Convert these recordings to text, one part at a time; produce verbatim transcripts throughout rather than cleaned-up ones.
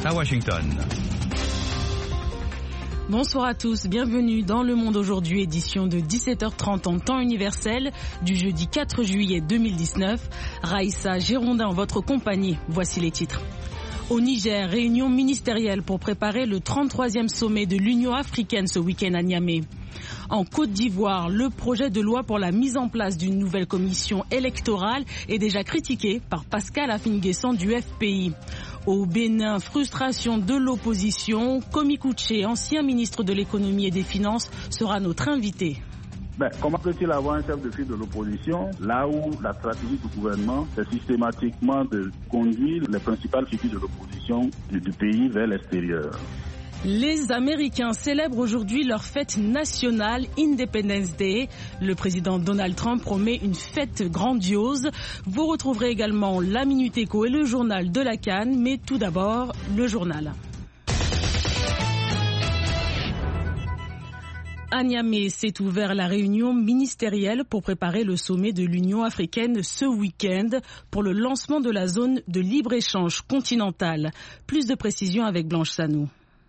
à Washington. Bonsoir à tous, bienvenue dans Le Monde Aujourd'hui, édition de dix-sept heures trente en temps universel du jeudi quatre juillet deux mille dix-neuf. Raïssa Girondin en votre compagnie, voici les titres. Au Niger, réunion ministérielle pour préparer le trente-troisième sommet de l'Union africaine ce week-end à Niamey. En Côte d'Ivoire, le projet de loi pour la mise en place d'une nouvelle commission électorale est déjà critiqué par Pascal Afin-Guessan du F P I. Au Bénin, frustration de l'opposition. Komi Kouché, ancien ministre de l'économie et des finances, sera notre invité. Ben, comment peut-il avoir un chef de file de l'opposition là où la stratégie du gouvernement c'est systématiquement de conduire les principales figures de l'opposition du, du pays vers l'extérieur? Les Américains célèbrent aujourd'hui leur fête nationale Independence Day. Le président Donald Trump promet une fête grandiose. Vous retrouverez également la Minute Éco et le journal de la Cannes, mais tout d'abord, le journal. À Niamey s'est ouverte la réunion ministérielle pour préparer le sommet de l'Union africaine ce week-end pour le lancement de la zone de libre-échange continentale. Plus de précisions avec Blanche Sanou.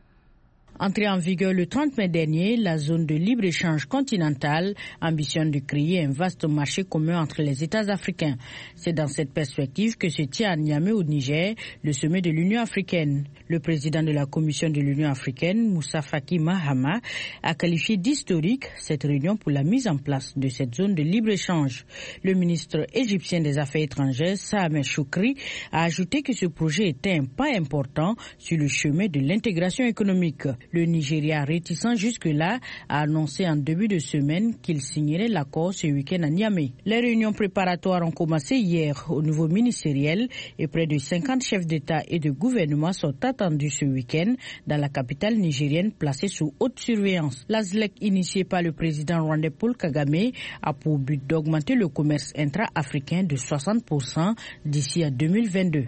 Entrée en vigueur le trente mai dernier, la zone de libre-échange continentale ambitionne de créer un vaste marché commun entre les États africains. C'est dans cette perspective que se tient à Niamey au Niger le sommet de l'Union africaine. Le président de la Commission de l'Union africaine, Moussa Faki Mahama, a qualifié d'historique cette réunion pour la mise en place de cette zone de libre-échange. Le ministre égyptien des Affaires étrangères, Saameh Choukri, a ajouté que ce projet était un pas important sur le chemin de l'intégration économique. Le Nigeria, réticent jusque-là, a annoncé en début de semaine qu'il signerait l'accord ce week-end à Niamey. Les réunions préparatoires ont commencé hier au niveau ministériel et près de cinquante chefs d'État et de gouvernement sont attendus ce week-end dans la capitale nigérienne placée sous haute surveillance. L'A Z L E C, initiée par le président rwandais Paul Kagame, a pour but d'augmenter le commerce intra-africain de soixante pour cent d'ici à deux mille vingt-deux.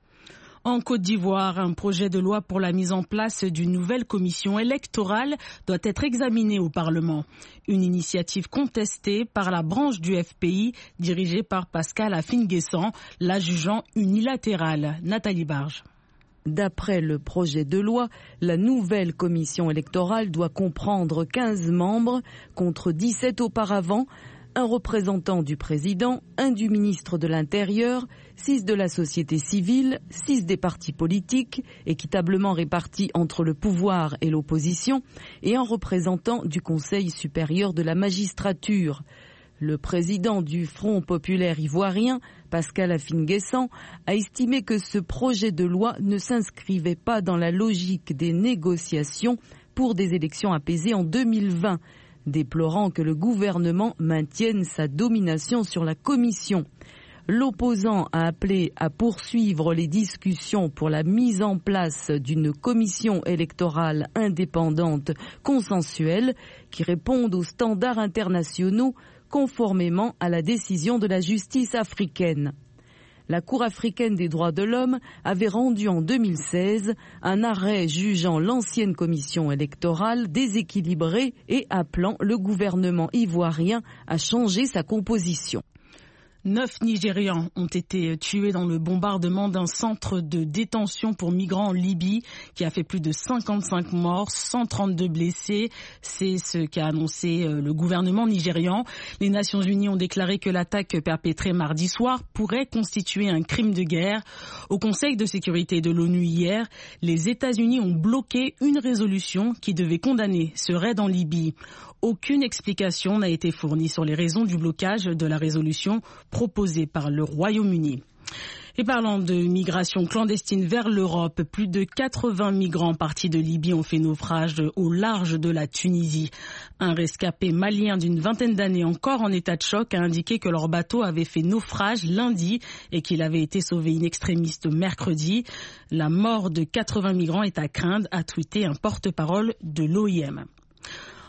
En Côte d'Ivoire, un projet de loi pour la mise en place d'une nouvelle commission électorale doit être examiné au Parlement. Une initiative contestée par la branche du F P I dirigée par Pascal Afin-Guessan, la jugeant unilatérale. Nathalie Barge. D'après le projet de loi, la nouvelle commission électorale doit comprendre quinze membres contre dix-sept auparavant, un représentant du président, un du ministre de l'Intérieur, six de la société civile, six des partis politiques, équitablement répartis entre le pouvoir et l'opposition, et un représentant du Conseil supérieur de la magistrature. Le président du Front populaire ivoirien, Pascal Afin-Guessan, a estimé que ce projet de loi ne s'inscrivait pas dans la logique des négociations pour des élections apaisées en deux mille vingt, déplorant que le gouvernement maintienne sa domination sur la commission. L'opposant a appelé à poursuivre les discussions pour la mise en place d'une commission électorale indépendante consensuelle qui réponde aux standards internationaux conformément à la décision de la justice africaine. La Cour africaine des droits de l'homme avait rendu en deux mille seize un arrêt jugeant l'ancienne commission électorale déséquilibrée et appelant le gouvernement ivoirien à changer sa composition. Neuf Nigérians ont été tués dans le bombardement d'un centre de détention pour migrants en Libye qui a fait plus de cinquante-cinq morts, cent trente-deux blessés. C'est ce qu'a annoncé le gouvernement nigérian. Les Nations Unies ont déclaré que l'attaque perpétrée mardi soir pourrait constituer un crime de guerre. Au Conseil de sécurité de l'ONU hier, les États-Unis ont bloqué une résolution qui devait condamner ce raid en Libye. Aucune explication n'a été fournie sur les raisons du blocage de la résolution proposée par le Royaume-Uni. Et parlant de migration clandestine vers l'Europe, plus de quatre-vingts migrants partis de Libye ont fait naufrage au large de la Tunisie. Un rescapé malien d'une vingtaine d'années encore en état de choc a indiqué que leur bateau avait fait naufrage lundi et qu'il avait été sauvé in extremis mercredi. La mort de quatre-vingts migrants est à craindre, a tweeté un porte-parole de l'O I M.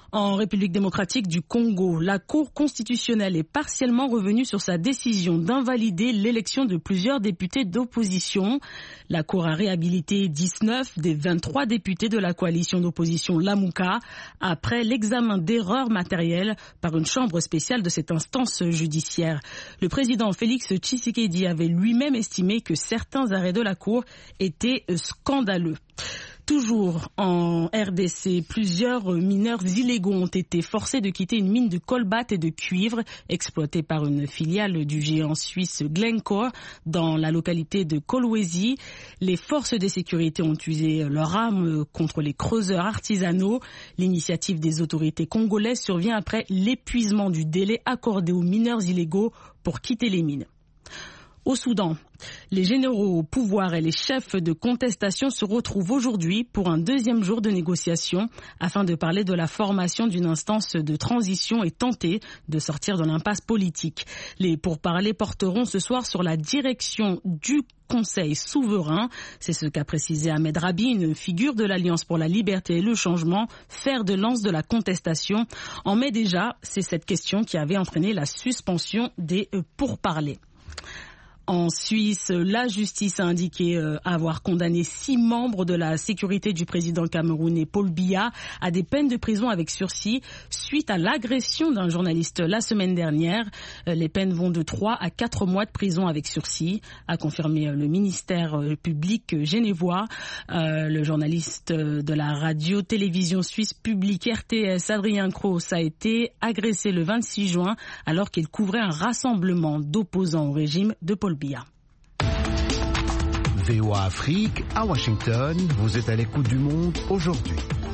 En République démocratique du Congo, la Cour constitutionnelle est partiellement revenue sur sa décision d'invalider l'élection de plusieurs députés d'opposition. La Cour a réhabilité dix-neuf des vingt-trois députés de la coalition d'opposition Lamuka après l'examen d'erreurs matérielles par une chambre spéciale de cette instance judiciaire. Le président Félix Tshisekedi avait lui-même estimé que certains arrêts de la Cour étaient scandaleux. Toujours en R D C, plusieurs mineurs illégaux ont été forcés de quitter une mine de colbat et de cuivre exploitée par une filiale du géant suisse Glencore dans la localité de Kolwezi. Les forces de sécurité ont usé leurs armes contre les creuseurs artisanaux. L'initiative des autorités congolaises survient après l'épuisement du délai accordé aux mineurs illégaux pour quitter les mines. Au Soudan, les généraux au pouvoir et les chefs de contestation se retrouvent aujourd'hui pour un deuxième jour de négociation afin de parler de la formation d'une instance de transition et tenter de sortir de l'impasse politique. Les pourparlers porteront ce soir sur la direction du Conseil souverain. C'est ce qu'a précisé Ahmed Rabi, une figure de l'Alliance pour la liberté et le changement, fer de lance de la contestation. En mai déjà, c'est cette question qui avait entraîné la suspension des pourparlers. En Suisse, la justice a indiqué avoir condamné six membres de la sécurité du président camerounais Paul Biya à des peines de prison avec sursis suite à l'agression d'un journaliste la semaine dernière. Les peines vont de trois à quatre mois de prison avec sursis, a confirmé le ministère public genevois. Le journaliste de la radio-télévision suisse publique R T S, Adrien Cross, a été agressé le vingt-six juin alors qu'il couvrait un rassemblement d'opposants au régime de Paul Biya. V O A Afrique, à Washington, vous êtes à l'écoute du monde aujourd'hui.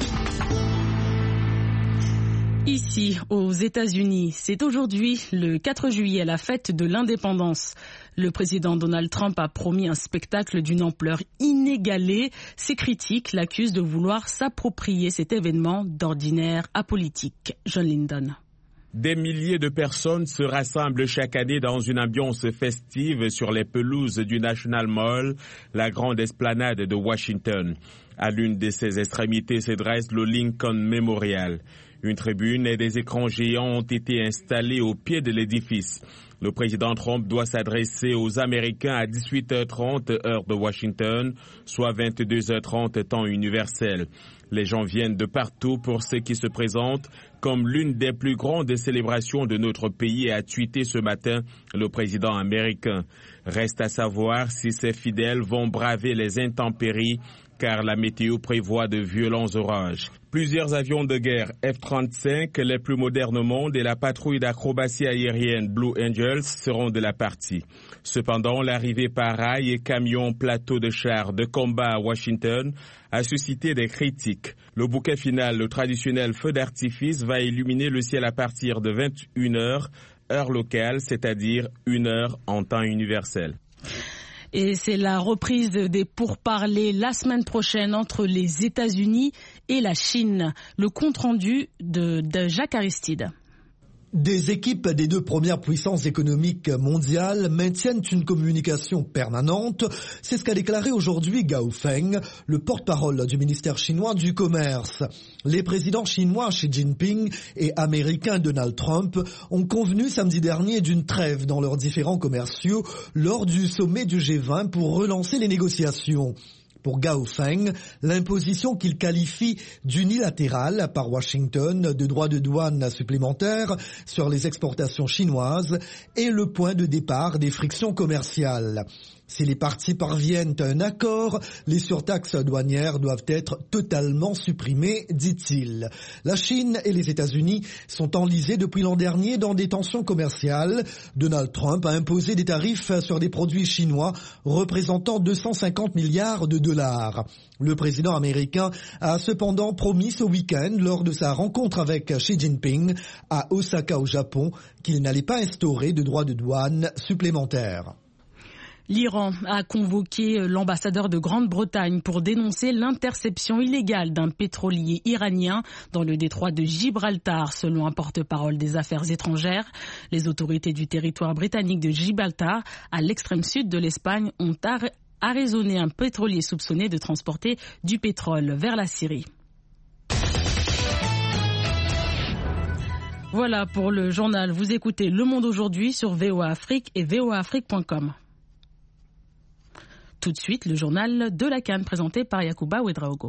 Ici, aux États-Unis, c'est aujourd'hui, le quatre juillet, la fête de l'indépendance. Le président Donald Trump a promis un spectacle d'une ampleur inégalée. Ses critiques l'accusent de vouloir s'approprier cet événement d'ordinaire apolitique. John Lyndon. Des milliers de personnes se rassemblent chaque année dans une ambiance festive sur les pelouses du National Mall, la grande esplanade de Washington. À l'une de ses extrémités se dresse le Lincoln Memorial. Une tribune et des écrans géants ont été installés au pied de l'édifice. Le président Trump doit s'adresser aux Américains à dix-huit heures trente heure de Washington, soit vingt-deux heures trente temps universel. Les gens viennent de partout pour ce qui se présente comme l'une des plus grandes célébrations de notre pays, a tweeté ce matin le président américain. Reste à savoir si ses fidèles vont braver les intempéries, car la météo prévoit de violents orages. Plusieurs avions de guerre F trente-cinq, les plus modernes au monde, et la patrouille d'acrobatie aérienne Blue Angels seront de la partie. Cependant, l'arrivée par rail et camions plateaux de chars de combat à Washington a suscité des critiques. Le bouquet final, le traditionnel feu d'artifice, va illuminer le ciel à partir de vingt et une heures, heure locale, c'est-à-dire une heure en temps universel. Et c'est la reprise des pourparlers la semaine prochaine entre les États-Unis et la Chine. Le compte-rendu de, de Jacques Aristide. Des équipes des deux premières puissances économiques mondiales maintiennent une communication permanente. C'est ce qu'a déclaré aujourd'hui Gao Feng, le porte-parole du ministère chinois du commerce. Les présidents chinois Xi Jinping et américain Donald Trump ont convenu samedi dernier d'une trêve dans leurs différends commerciaux lors du sommet du G vingt pour relancer les négociations. Pour Gao Feng, l'imposition qu'il qualifie d'unilatérale par Washington de droits de douane supplémentaires sur les exportations chinoises est le point de départ des frictions commerciales. Si les parties parviennent à un accord, les surtaxes douanières doivent être totalement supprimées, dit-il. La Chine et les États-Unis sont enlisés depuis l'an dernier dans des tensions commerciales. Donald Trump a imposé des tarifs sur des produits chinois représentant deux cent cinquante milliards de dollars. Le président américain a cependant promis ce week-end, lors de sa rencontre avec Xi Jinping à Osaka au Japon, qu'il n'allait pas instaurer de droits de douane supplémentaires. L'Iran a convoqué l'ambassadeur de Grande-Bretagne pour dénoncer l'interception illégale d'un pétrolier iranien dans le détroit de Gibraltar, selon un porte-parole des affaires étrangères. Les autorités du territoire britannique de Gibraltar, à l'extrême sud de l'Espagne, ont arraisonné un pétrolier soupçonné de transporter du pétrole vers la Syrie. Voilà pour le journal. Vous écoutez Le Monde aujourd'hui sur V O A Afrique et V O A Afrique point com. Tout de suite, le journal de la CAN présenté par Yacouba Ouedraogo.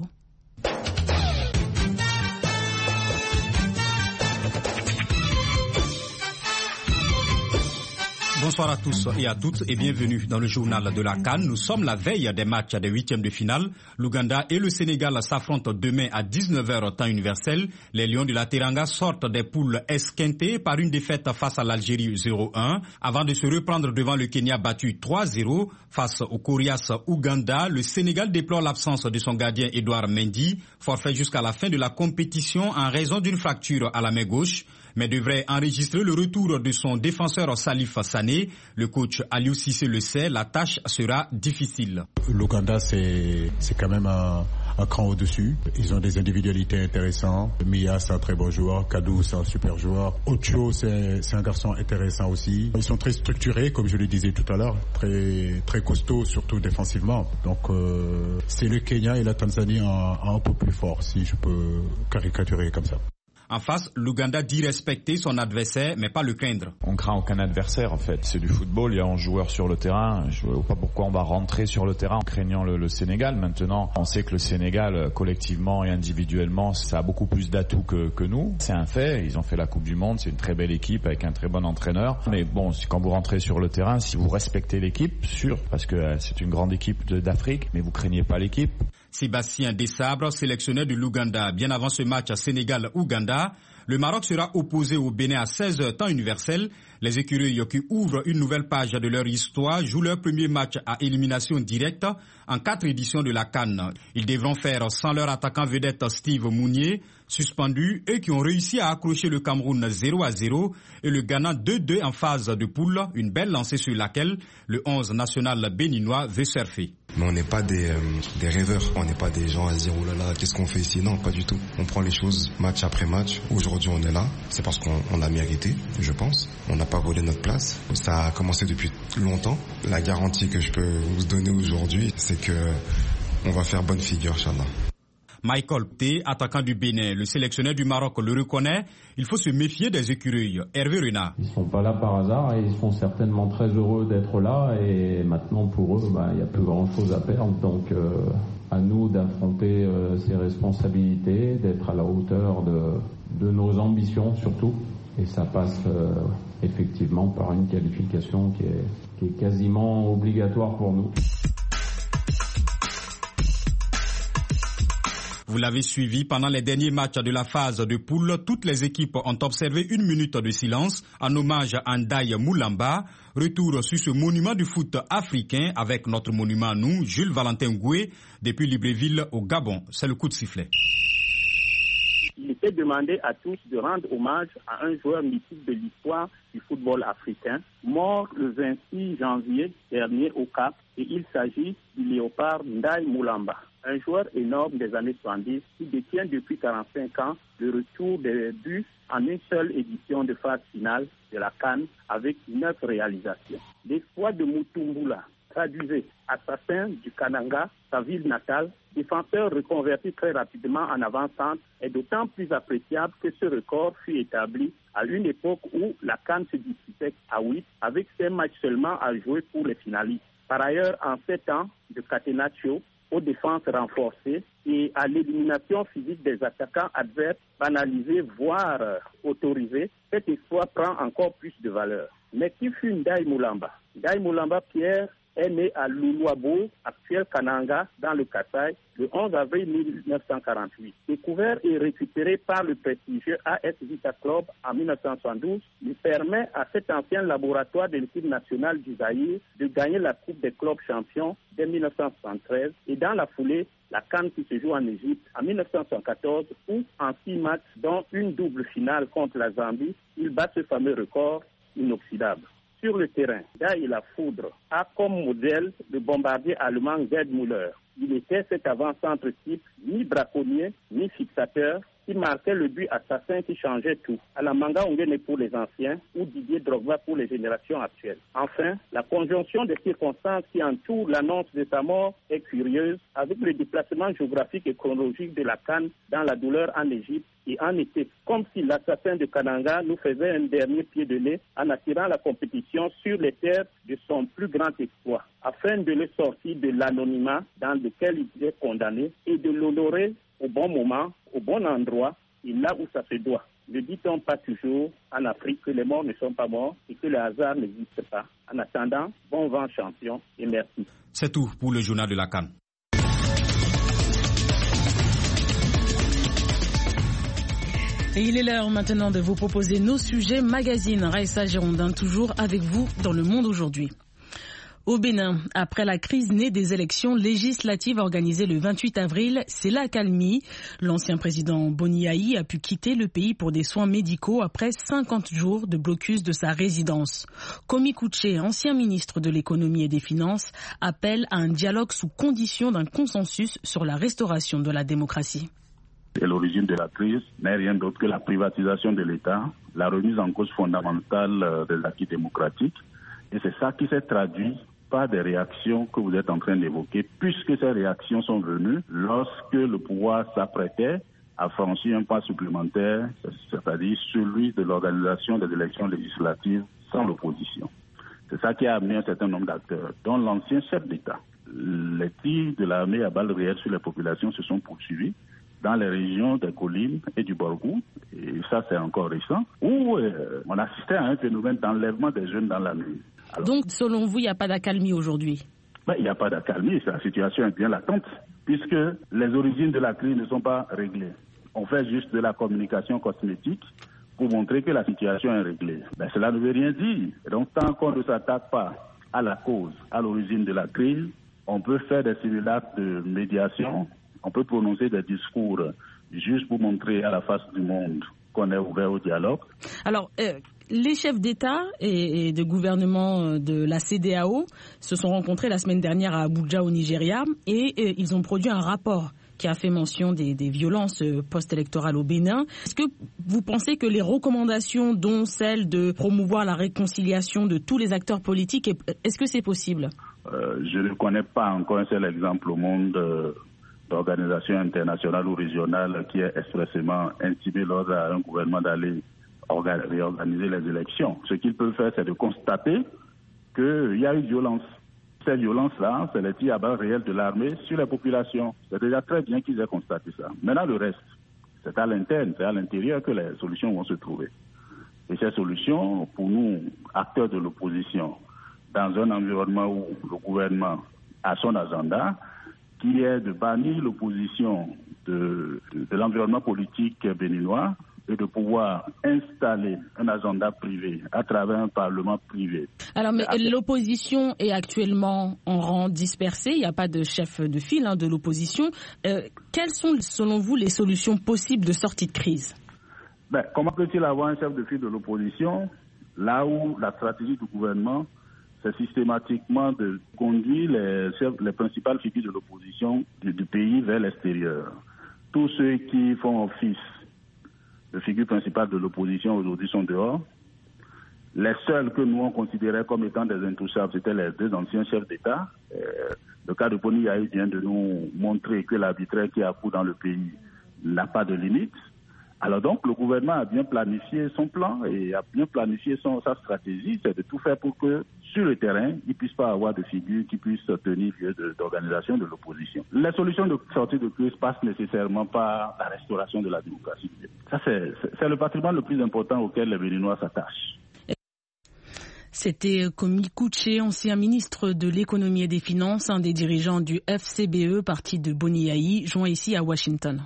Bonsoir à tous et à toutes et bienvenue dans le journal de la CAN. Nous sommes la veille des matchs des huitièmes de finale. L'Ouganda et le Sénégal s'affrontent demain à dix-neuf heures temps universel. Les Lions de la Teranga sortent des poules esquintées par une défaite face à l'Algérie zéro un avant de se reprendre devant le Kenya battu trois zéro face au Coriace Ouganda. Le Sénégal déplore l'absence de son gardien Edouard Mendy, forfait jusqu'à la fin de la compétition en raison d'une fracture à la main gauche, mais devrait enregistrer le retour de son défenseur Salif Sané. Le coach Aliou Cissé le sait, la tâche sera difficile. L'Ouganda, c'est, c'est quand même un, un cran au-dessus. Ils ont des individualités intéressantes. Mia, c'est un très bon joueur. Kadou, c'est un super joueur. Ocho, c'est, c'est un garçon intéressant aussi. Ils sont très structurés, comme je le disais tout à l'heure. Très, très costauds, surtout défensivement. Donc, euh, c'est le Kenya et la Tanzanie en, en un peu plus fort, si je peux caricaturer comme ça. En face, l'Ouganda dit respecter son adversaire, mais pas le craindre. On craint aucun adversaire, en fait. C'est du football, il y a onze joueurs sur le terrain. Je ne vois pas pourquoi on va rentrer sur le terrain en craignant le, le Sénégal. Maintenant, on sait que le Sénégal, collectivement et individuellement, ça a beaucoup plus d'atouts que, que nous. C'est un fait. Ils ont fait la Coupe du Monde. C'est une très belle équipe avec un très bon entraîneur. Mais bon, quand vous rentrez sur le terrain, si vous respectez l'équipe, sûr, parce que c'est une grande équipe de, d'Afrique, mais vous craignez pas l'équipe. Sébastien Desabre, sélectionneur de l'Ouganda, bien avant ce match à Sénégal-Ouganda. Le Maroc sera opposé au Bénin à seize heures temps universel. Les écureuils qui ouvrent une nouvelle page de leur histoire jouent leur premier match à élimination directe en quatre éditions de la CAN. Ils devront faire sans leur attaquant vedette Steve Mounier, suspendu, et qui ont réussi à accrocher le Cameroun zéro à zéro et le Ghana deux deux en phase de poule, une belle lancée sur laquelle le onze national béninois veut surfer. Mais on n'est pas des, euh, des rêveurs, on n'est pas des gens à se dire oh là là, qu'est-ce qu'on fait ici? Non, pas du tout. On prend les choses match après match. Aujourd'hui on est là, c'est parce qu'on on a mérité, je pense. On n'a pas volé notre place. Ça a commencé depuis longtemps. La garantie que je peux vous donner aujourd'hui, c'est que on va faire bonne figure, Inch'Allah. Michael T, attaquant du Bénin, le sélectionneur du Maroc le reconnaît, il faut se méfier des écureuils. Hervé Renard. Ils ne sont pas là par hasard et ils seront certainement très heureux d'être là et maintenant pour eux, bah, il n'y a plus grand chose à perdre. Donc euh, à nous d'affronter euh, ces responsabilités, d'être à la hauteur de, de nos ambitions surtout. Et ça passe euh, effectivement par une qualification qui est, qui est quasiment obligatoire pour nous. Vous l'avez suivi pendant les derniers matchs de la phase de poule. Toutes les équipes ont observé une minute de silence en hommage à Ndaye Moulamba. Retour sur ce monument du foot africain avec notre monument à nous, Jules Valentin Goué, depuis Libreville au Gabon. C'est le coup de sifflet. Il était demandé à tous de rendre hommage à un joueur mythique de l'histoire du football africain, mort le vingt-six janvier dernier au Cap, et il s'agit du léopard Ndaye Moulamba. Un joueur énorme des années soixante-dix qui détient depuis quarante-cinq ans le retour des buts en une seule édition de phase finale de la CAN avec neuf réalisations. L'exploit de Mutumbula, traduisait assassin du Kananga, sa ville natale, défenseur reconverti très rapidement en avant-centre, est d'autant plus appréciable que ce record fut établi à une époque où la CAN se disputait à huit, avec cinq matchs seulement à jouer pour les finalistes. Par ailleurs, en sept ans de catenaccio, aux défenses renforcées et à l'élimination physique des attaquants adverses banalisés, voire autorisés, cet exploit prend encore plus de valeur. Mais qui fut Ndaye Moulamba? Ndaye Moulamba Pierre est né à Luluabo, actuel Kananga, dans le Kasaï, le onze avril mille neuf cent quarante-huit. Découvert et récupéré par le prestigieux A S Vita Club en mille neuf cent soixante-douze, lui permet à cet ancien laboratoire de l'équipe nationale du Zaïre de gagner la Coupe des clubs champions dès mille neuf cent soixante-treize et dans la foulée, la CAN qui se joue en Égypte en mille neuf cent soixante-quatorze où, en six matchs, dont une double finale contre la Zambie, il bat ce fameux record inoxydable. Sur le terrain, Ndaye la Foudre a comme modèle le bombardier allemand Gerd Müller. Il était cet avant-centre type, ni braconnier, ni fixateur, qui marquait le but assassin qui changeait tout. Alamanga Ongene pour les anciens ou Didier Drogba pour les générations actuelles. Enfin, la conjonction des circonstances qui entourent l'annonce de sa mort est curieuse, avec le déplacement géographique et chronologique de la CAN dans la douleur en Égypte et en été, comme si l'assassin de Kananga nous faisait un dernier pied de nez en attirant la compétition sur les terres de son plus grand exploit, afin de le sortir de l'anonymat dans lequel il est condamné et de l'honorer au bon moment, au bon endroit et là où ça se doit. Ne dit-on pas toujours en Afrique que les morts ne sont pas morts et que le hasard n'existe pas? En attendant, bon vent champion et merci. C'est tout pour le journal de la CAN. Et il est l'heure maintenant de vous proposer nos sujets magazine. Raissa Girondin toujours avec vous dans Le Monde aujourd'hui. Au Bénin, après la crise née des élections législatives organisées le vingt-huit avril, c'est l'accalmie. L'ancien président Boni Yayi a pu quitter le pays pour des soins médicaux après cinquante jours de blocus de sa résidence. Komi Kouché, ancien ministre de l'économie et des finances, appelle à un dialogue sous condition d'un consensus sur la restauration de la démocratie. Et l'origine de la crise n'est rien d'autre que la privatisation de l'État, la remise en cause fondamentale des acquis démocratiques. Et c'est ça qui s'est traduit par des réactions que vous êtes en train d'évoquer, puisque ces réactions sont venues lorsque le pouvoir s'apprêtait à franchir un pas supplémentaire, c'est-à-dire celui de l'organisation des élections législatives sans l'opposition. C'est ça qui a amené un certain nombre d'acteurs, dont l'ancien chef d'État. Les tirs de l'armée à balles réelles sur les populations se sont poursuivis dans les régions des collines et du Borgou, et ça c'est encore récent, où euh, on assistait à un phénomène d'enlèvement des jeunes dans la nuit. Alors, donc, selon vous, il n'y a pas d'accalmie aujourd'hui? Ben, il n'y a pas d'accalmie, la situation est bien latente, puisque les origines de la crise ne sont pas réglées. On fait juste de la communication cosmétique pour montrer que la situation est réglée. Ben, cela ne veut rien dire. Donc, tant qu'on ne s'attaque pas à la cause, à l'origine de la crise, on peut faire des simulacres de médiation, on peut prononcer des discours juste pour montrer à la face du monde qu'on est ouvert au dialogue. Alors, euh, les chefs d'État et, et de gouvernement de la C D A O se sont rencontrés la semaine dernière à Abuja au Nigeria et, et ils ont produit un rapport qui a fait mention des, des violences post-électorales au Bénin. Est-ce que vous pensez que les recommandations, dont celle de promouvoir la réconciliation de tous les acteurs politiques, est-ce que c'est possible? euh, Je ne connais pas encore un seul exemple au monde euh, d'organisation internationale ou régionale qui ait expressément intimé l'ordre à un gouvernement d'aller réorganiser les élections. Ce qu'ils peuvent faire, c'est de constater qu'il y a eu violence. Ces violences-là, c'est les tirs à balles réelles de l'armée sur les populations. C'est déjà très bien qu'ils aient constaté ça. Maintenant, le reste, c'est à l'interne, c'est à l'intérieur que les solutions vont se trouver. Et ces solutions, pour nous, acteurs de l'opposition, dans un environnement où le gouvernement a son agenda, qui est de bannir l'opposition de, de, de l'environnement politique béninois et de pouvoir installer un agenda privé à travers un parlement privé. Alors, mais l'opposition est actuellement en rang dispersé, il n'y a pas de chef de file hein, de l'opposition. Euh, quelles sont, selon vous, les solutions possibles de sortie de crise? Ben, comment peut-il avoir un chef de file de l'opposition là où la stratégie du gouvernement, c'est systématiquement de conduire les, chefs, les principales figures de l'opposition du, du pays vers l'extérieur? Tous ceux qui font office de figures principales de l'opposition aujourd'hui sont dehors. Les seuls que nous on considérait comme étant des intouchables, c'était les deux anciens chefs d'État. Euh, le cas de Boni Yayi vient de nous montrer que l'arbitraire qui a cours dans le pays n'a pas de limite. Alors donc, le gouvernement a bien planifié son plan et a bien planifié son, sa stratégie, c'est de tout faire pour que, sur le terrain, il ne puisse pas avoir de figures qui puissent tenir lieu de, d'organisation de l'opposition. Les solutions de sortie de crise passent nécessairement par la restauration de la démocratie. Ça, c'est, c'est, c'est le patrimoine le plus important auquel les Béninois s'attachent. C'était Komi Kouché, ancien ministre de l'économie et des finances, un des dirigeants du F C B E, parti de Boni Yayi, joint ici à Washington.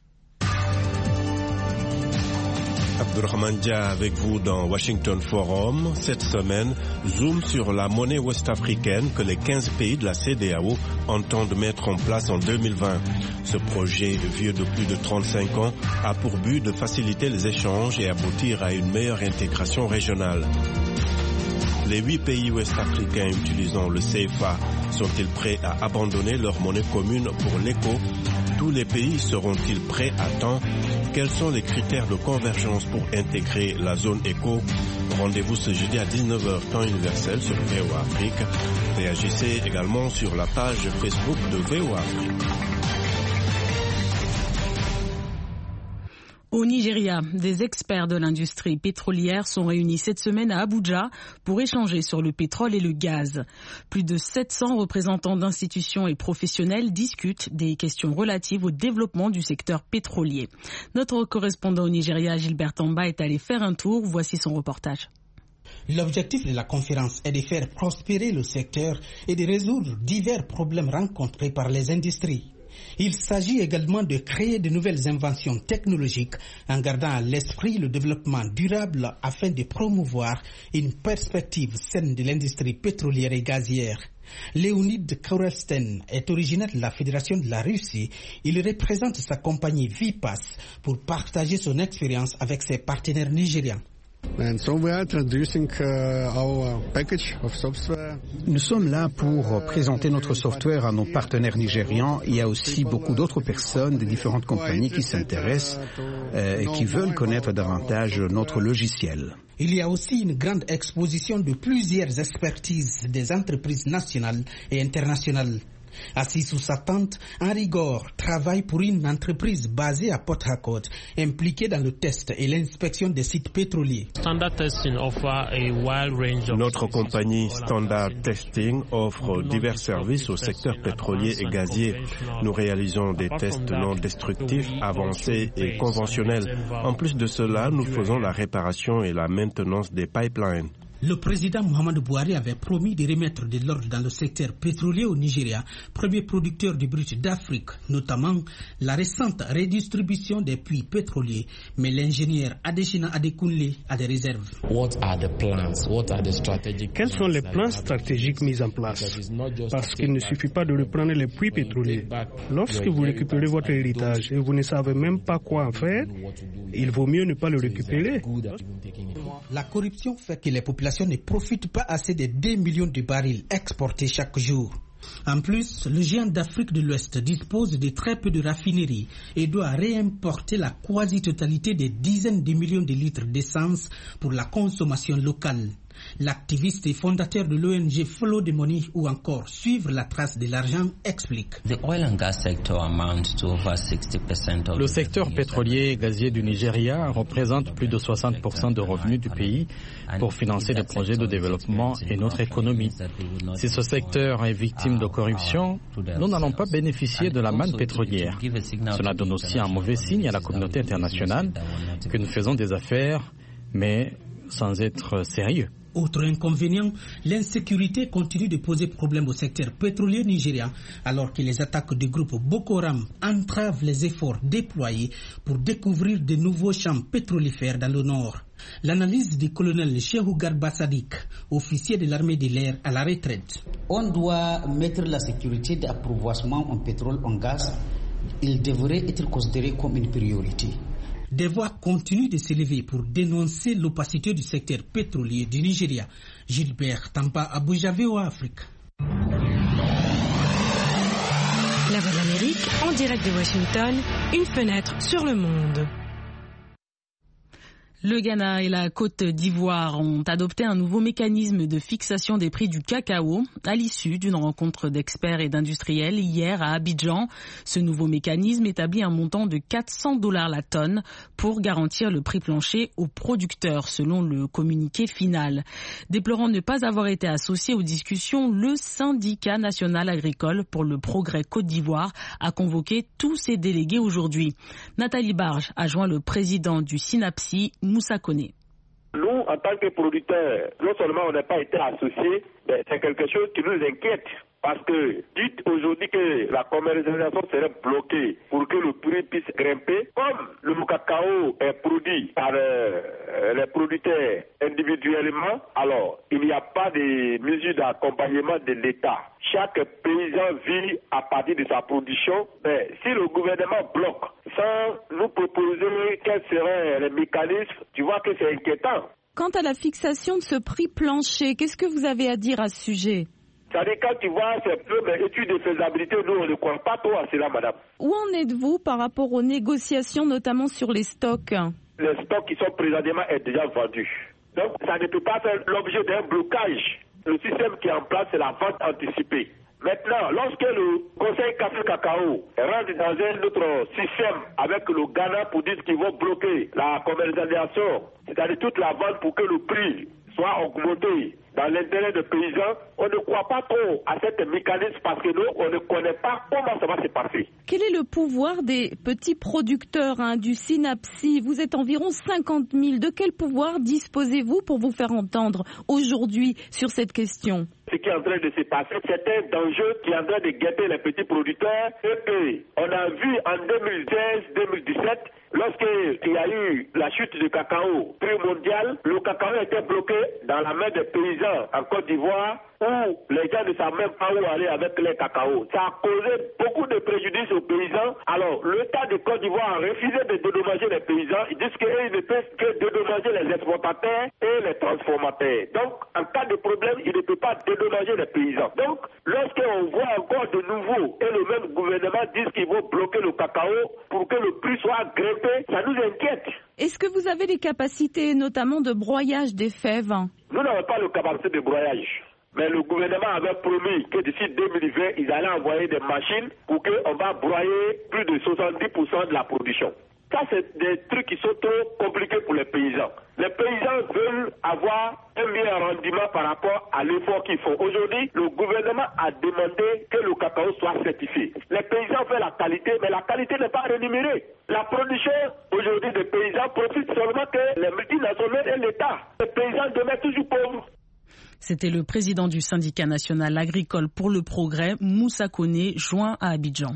Abdurrahman Dia avec vous dans Washington Forum. Cette semaine, zoom sur la monnaie ouest-africaine que les quinze pays de la C D A O entendent mettre en place en deux mille vingt. Ce projet, vieux de plus de trente-cinq ans, a pour but de faciliter les échanges et aboutir à une meilleure intégration régionale. Les huit pays ouest-africains utilisant le C F A sont-ils prêts à abandonner leur monnaie commune pour l'éco? Tous les pays seront-ils prêts à temps? Quels sont les critères de convergence pour intégrer la zone éco? Rendez-vous ce jeudi à dix-neuf heures temps universel sur V O A Afrique. Réagissez également sur la page Facebook de V O A Afrique. Au Nigeria, des experts de l'industrie pétrolière sont réunis cette semaine à Abuja pour échanger sur le pétrole et le gaz. Plus de sept cents représentants d'institutions et professionnels discutent des questions relatives au développement du secteur pétrolier. Notre correspondant au Nigeria, Gilbert Tamba, est allé faire un tour. Voici son reportage. L'objectif de la conférence est de faire prospérer le secteur et de résoudre divers problèmes rencontrés par les industries. Il s'agit également de créer de nouvelles inventions technologiques en gardant à l'esprit le développement durable afin de promouvoir une perspective saine de l'industrie pétrolière et gazière. Leonid Korelsten est originaire de la Fédération de la Russie. Il représente sa compagnie Vipas pour partager son expérience avec ses partenaires nigérians. Nous sommes là pour présenter notre software à nos partenaires nigérians. Il y a aussi beaucoup d'autres personnes des différentes compagnies qui s'intéressent euh, et qui veulent connaître davantage notre logiciel. Il y a aussi une grande exposition de plusieurs expertises des entreprises nationales et internationales. Assis sous sa tente, Henri Gore travaille pour une entreprise basée à Port Harcourt, impliquée dans le test et l'inspection des sites pétroliers. Notre compagnie Standard Testing offre divers services au secteur pétrolier et gazier. Nous réalisons des tests non destructifs, avancés et conventionnels. En plus de cela, nous faisons la réparation et la maintenance des pipelines. Le président Muhammadu Buhari avait promis de remettre de l'ordre dans le secteur pétrolier au Nigeria, premier producteur de brut d'Afrique, notamment la récente redistribution des puits pétroliers. Mais l'ingénieur Adeshina Adekunle a des réserves. Quels sont les plans stratégiques mis en place? Parce qu'il ne suffit pas de reprendre les puits pétroliers. Lorsque vous récupérez votre héritage et vous ne savez même pas quoi en faire, il vaut mieux ne pas le récupérer. La corruption fait que les populations ne profitent pas assez des deux millions de barils exportés chaque jour. En plus, le géant d'Afrique de l'Ouest dispose de très peu de raffineries et doit réimporter la quasi-totalité des dizaines de millions de litres d'essence pour la consommation locale. L'activiste et fondateur de l'O N G Follow the Money ou encore Suivre la trace de l'argent explique. Le secteur pétrolier et gazier du Nigeria représente plus de soixante pour cent de revenus du pays pour financer les projets de développement et notre économie. Si ce secteur est victime de corruption, nous n'allons pas bénéficier de la manne pétrolière. Cela donne aussi un mauvais signe à la communauté internationale que nous faisons des affaires, mais sans être sérieux. Autre inconvénient, l'insécurité continue de poser problème au secteur pétrolier nigérien alors que les attaques du groupe Boko Haram entravent les efforts déployés pour découvrir de nouveaux champs pétrolifères dans le nord. L'analyse du colonel Cheikhou Garba Sadiq, officier de l'armée de l'air à la retraite. On doit mettre la sécurité d'approvisionnement en pétrole, en gaz. Il devrait être considéré comme une priorité. Des voix continuent de s'élever pour dénoncer l'opacité du secteur pétrolier du Nigeria. Gilbert Tamba, Abuja, V O A Afrique. La Voix de l'Amérique, en direct de Washington, une fenêtre sur le monde. Le Ghana et la Côte d'Ivoire ont adopté un nouveau mécanisme de fixation des prix du cacao à l'issue d'une rencontre d'experts et d'industriels hier à Abidjan. Ce nouveau mécanisme établit un montant de quatre cents dollars la tonne pour garantir le prix plancher aux producteurs, selon le communiqué final. Déplorant ne pas avoir été associé aux discussions, le syndicat national agricole pour le progrès Côte d'Ivoire a convoqué tous ses délégués aujourd'hui. Nathalie Barge a joint le président du SYNAPSI, Moussa Koné. Nous, en tant que producteurs, non seulement on n'a pas été associés, mais c'est quelque chose qui nous inquiète. Parce que dites aujourd'hui que la commercialisation serait bloquée pour que le prix puisse grimper. Comme le cacao est produit par euh, les producteurs individuellement, alors il n'y a pas de mesures d'accompagnement de l'État. Chaque paysan vit à partir de sa production. Mais si le gouvernement bloque sans nous proposer quels seraient les mécanismes, tu vois que c'est inquiétant. Quant à la fixation de ce prix plancher, qu'est-ce que vous avez à dire à ce sujet? C'est-à-dire, quand tu vois ces peu, mais études de faisabilité, nous, on ne croit pas trop à cela, madame. Où en êtes-vous par rapport aux négociations, notamment sur les stocks? Les stocks qui sont présentement est déjà vendus. Donc, ça ne peut pas faire l'objet d'un blocage. Le système qui est en place, c'est la vente anticipée. Maintenant, lorsque le Conseil Café Cacao rentre dans un autre système avec le Ghana pour dire qu'ils vont bloquer la commercialisation, c'est-à-dire toute la vente pour que le prix soit augmenté dans l'intérêt des paysans, on ne croit pas trop à cet mécanisme parce que nous, on ne connaît pas comment ça va se passer. Quel est le pouvoir des petits producteurs hein, du Synapsi? Vous êtes environ cinquante mille. De quel pouvoir disposez-vous pour vous faire entendre aujourd'hui sur cette question? Ce qui est en train de se passer, c'est un danger qui est en train de guetter les petits producteurs. Et on a vu en deux mille seize deux mille dix-sept, lorsqu'il y a eu la chute du cacao, prix mondial, le cacao était bloqué dans la main des paysans en Côte d'Ivoire, où les gens ne savent même pas où aller avec les cacao. Ça a causé beaucoup de préjudices aux paysans. Alors, l'État de Côte d'Ivoire a refusé de dédommager les paysans. Ils disent qu'ils ne peuvent que dédommager les exportateurs et les transformateurs. Donc, en cas de problème, ils ne peuvent pas dédommager les paysans. Donc, lorsqu'on voit encore de nouveau et le même gouvernement dit qu'ils vont bloquer le cacao pour que le prix soit grimpé, ça nous inquiète. Est-ce que vous avez des capacités, notamment de broyage des fèves? Nous n'avons pas de capacité de broyage. Mais le gouvernement avait promis que d'ici deux mille vingt, ils allaient envoyer des machines pour qu'on va broyer plus de soixante-dix pour cent de la production. Ça, c'est des trucs qui sont trop compliqués pour les paysans. Les paysans veulent avoir un meilleur rendement par rapport à l'effort qu'ils font. Aujourd'hui, le gouvernement a demandé que le cacao soit certifié. Les paysans veulent la qualité, mais la qualité n'est pas rémunérée. La production aujourd'hui des paysans profite seulement que les multinationales et l'État. Les paysans demeurent toujours pauvres. C'était le président du syndicat national agricole pour le progrès, Moussa Koné, joint à Abidjan.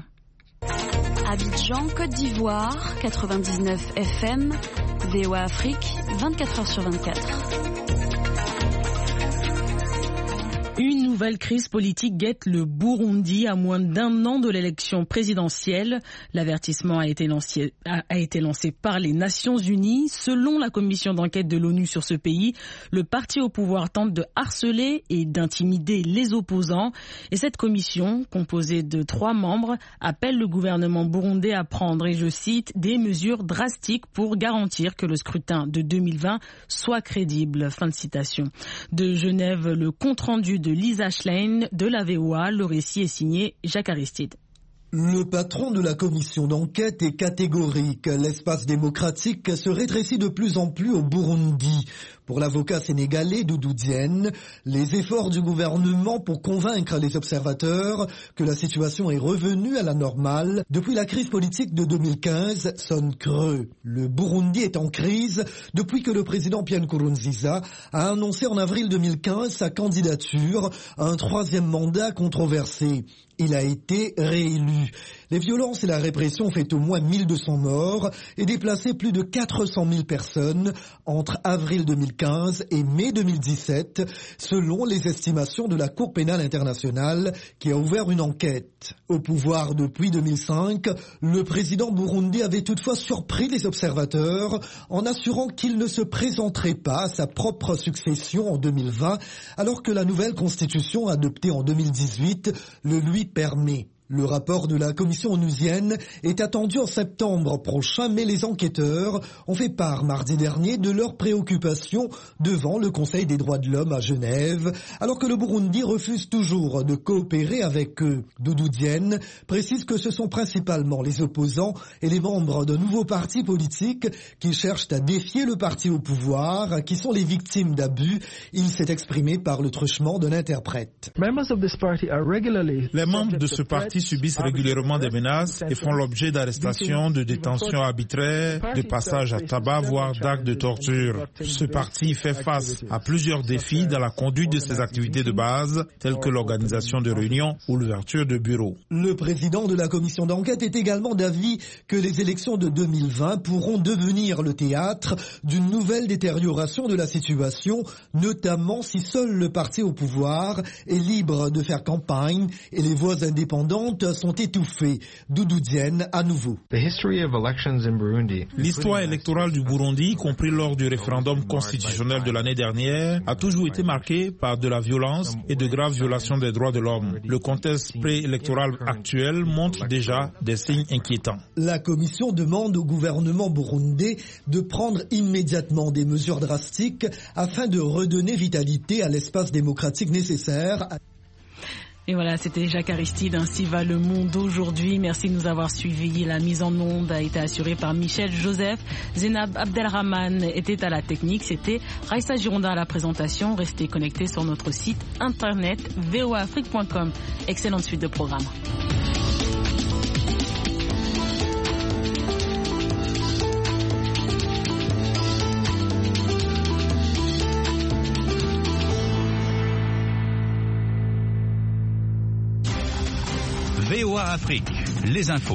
Abidjan, Côte d'Ivoire, quatre-vingt-dix-neuf F M, V O A Afrique, vingt-quatre heures sur vingt-quatre. Une nouvelle crise politique guette le Burundi à moins d'un an de l'élection présidentielle. L'avertissement a été lancé, a, a été lancé par les Nations Unies. Selon la commission d'enquête de l'ONU sur ce pays, le parti au pouvoir tente de harceler et d'intimider les opposants. Et cette commission, composée de trois membres, appelle le gouvernement burundais à prendre, et je cite, des mesures drastiques pour garantir que le scrutin de deux mille vingt soit crédible. Fin de citation. De Genève, le compte-rendu de Lisa Schlein de la V O A. Le récit est signé Jacques Aristide. Le patron de la commission d'enquête est catégorique. L'espace démocratique se rétrécit de plus en plus au Burundi. Pour l'avocat sénégalais Doudou Diène, les efforts du gouvernement pour convaincre les observateurs que la situation est revenue à la normale depuis la crise politique de deux mille quinze sonnent creux. Le Burundi est en crise depuis que le président Pierre Nkurunziza a annoncé en avril deux mille quinze sa candidature à un troisième mandat controversé. Il a été réélu. Les violences et la répression ont fait au moins mille deux cents morts et déplacé plus de quatre cent mille personnes entre avril deux mille quinze et mai deux mille dix-sept, selon les estimations de la Cour pénale internationale qui a ouvert une enquête. Au pouvoir depuis deux mille cinq, le président burundi avait toutefois surpris les observateurs en assurant qu'il ne se présenterait pas à sa propre succession en deux mille vingt, alors que la nouvelle constitution adoptée en deux mille dix-huit le lui permet. Le rapport de la commission onusienne est attendu en septembre prochain, mais les enquêteurs ont fait part mardi dernier de leurs préoccupations devant le Conseil des droits de l'homme à Genève, alors que le Burundi refuse toujours de coopérer avec eux. Doudou Diène précise que ce sont principalement les opposants et les membres d'un nouveau parti politique qui cherchent à défier le parti au pouvoir, qui sont les victimes d'abus. Il s'est exprimé par le truchement d'un interprète. Les membres de ce parti subissent régulièrement des menaces et font l'objet d'arrestations, de détentions arbitraires, de passages à tabac, voire d'actes de torture. Ce parti fait face à plusieurs défis dans la conduite de ses activités de base, telles que l'organisation de réunions ou l'ouverture de bureaux. Le président de la commission d'enquête est également d'avis que les élections de deux mille vingt pourront devenir le théâtre d'une nouvelle détérioration de la situation, notamment si seul le parti au pouvoir est libre de faire campagne et les voix indépendantes attentes sont étouffées. Doudou Diène à nouveau. L'histoire électorale du Burundi, y compris lors du référendum constitutionnel de l'année dernière, a toujours été marquée par de la violence et de graves violations des droits de l'homme. Le contexte préélectoral actuel montre déjà des signes inquiétants. La Commission demande au gouvernement burundais de prendre immédiatement des mesures drastiques afin de redonner vitalité à l'espace démocratique nécessaire. Et voilà, c'était Jacques Aristide, ainsi va le monde aujourd'hui. Merci de nous avoir suivis. La mise en onde a été assurée par Michel Joseph. Zénab Abdelrahman était à la technique. C'était Raissa Gironda à la présentation. Restez connectés sur notre site internet v o a afrique point com. Excellente suite de programmes. V O A Afrique, les infos.